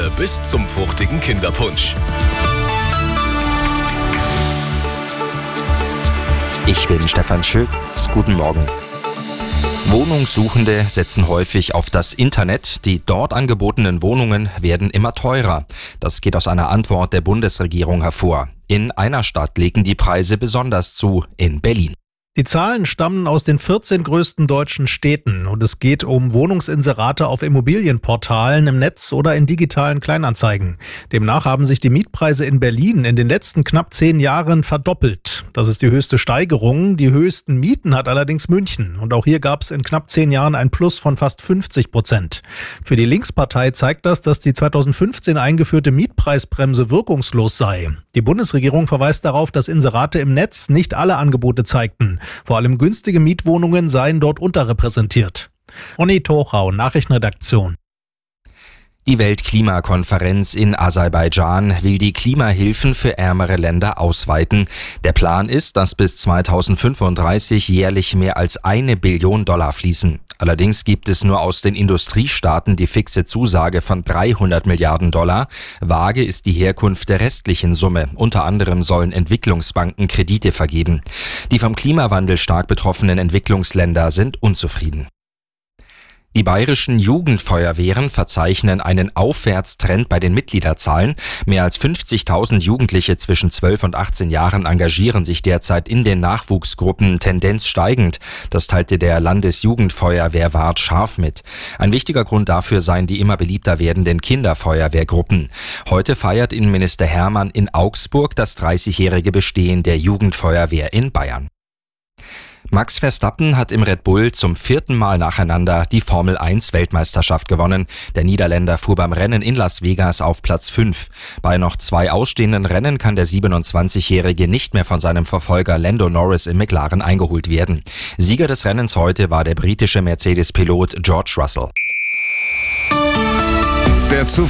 bis zum fruchtigen Kinderpunsch. Ich bin Stefan Schütz. Guten Morgen. Wohnungssuchende setzen häufig auf das Internet. Die dort angebotenen Wohnungen werden immer teurer. Das geht aus einer Antwort der Bundesregierung hervor. In einer Stadt legen die Preise besonders zu, in Berlin. Die Zahlen stammen aus den 14 größten deutschen Städten und es geht um Wohnungsinserate auf Immobilienportalen im Netz oder in digitalen Kleinanzeigen. Demnach haben sich die Mietpreise in Berlin in den letzten knapp 10 Jahren verdoppelt. Das ist die höchste Steigerung. Die höchsten Mieten hat allerdings München. Und auch hier gab es in knapp 10 Jahren ein Plus von fast 50%. Für die Linkspartei zeigt das, dass die 2015 eingeführte Mietpreisbremse wirkungslos sei. Die Bundesregierung verweist darauf, dass Inserate im Netz nicht alle Angebote zeigten. Vor allem günstige Mietwohnungen seien dort unterrepräsentiert. Onni Tochau, Nachrichtenredaktion. Die Weltklimakonferenz in Aserbaidschan will die Klimahilfen für ärmere Länder ausweiten. Der Plan ist, dass bis 2035 jährlich mehr als $1 Billion fließen. Allerdings gibt es nur aus den Industriestaaten die fixe Zusage von $300 Milliarden. Vage ist die Herkunft der restlichen Summe. Unter anderem sollen Entwicklungsbanken Kredite vergeben. Die vom Klimawandel stark betroffenen Entwicklungsländer sind unzufrieden. Die bayerischen Jugendfeuerwehren verzeichnen einen Aufwärtstrend bei den Mitgliederzahlen. Mehr als 50.000 Jugendliche zwischen 12 und 18 Jahren engagieren sich derzeit in den Nachwuchsgruppen, Tendenz steigend. Das teilte der Landesjugendfeuerwehrwart Scharf mit. Ein wichtiger Grund dafür seien die immer beliebter werdenden Kinderfeuerwehrgruppen. Heute feiert Innenminister Hermann in Augsburg das 30-jährige Bestehen der Jugendfeuerwehr in Bayern. Max Verstappen hat im Red Bull zum 4. Mal nacheinander die Formel-1-Weltmeisterschaft gewonnen. Der Niederländer fuhr beim Rennen in Las Vegas auf Platz 5. Bei noch 2 ausstehenden Rennen kann der 27-Jährige nicht mehr von seinem Verfolger Lando Norris im McLaren eingeholt werden. Sieger des Rennens heute war der britische Mercedes-Pilot George Russell.